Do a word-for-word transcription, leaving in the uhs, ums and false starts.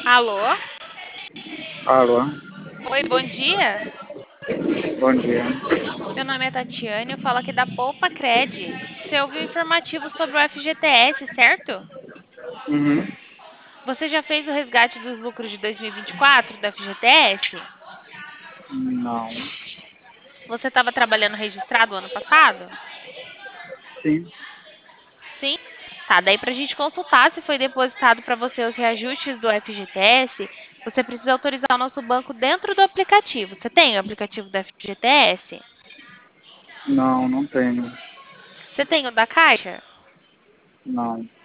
Alô? Alô, Oi, bom dia. bom dia. Meu nome é Tatiane, eu falo aqui da Poupa Cred. Você ouviu o informativo sobre o F G T S, certo? Uhum. Você já fez o resgate dos lucros de dois mil e vinte e quatro do F G T S? Não. Você estava trabalhando registrado ano passado? Sim. Sim? Tá, daí para a gente consultar se foi depositado para você os reajustes do F G T S, você precisa autorizar o nosso banco dentro do aplicativo. Você tem o aplicativo do F G T S? Não, não tenho. Você tem o da Caixa? Não.